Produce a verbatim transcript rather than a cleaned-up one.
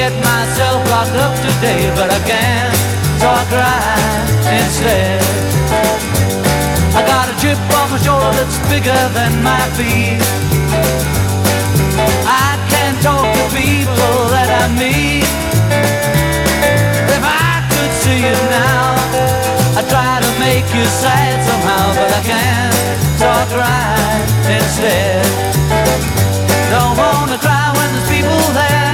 get myself locked up today, but I can't, so I cry instead. I got a chip on my shoulder that's bigger than my feet. I can't talk to people that I meet. If I could see you now, I try to make you sad somehow, but I can't, so I cry instead. Don't wanna cry when there's people there.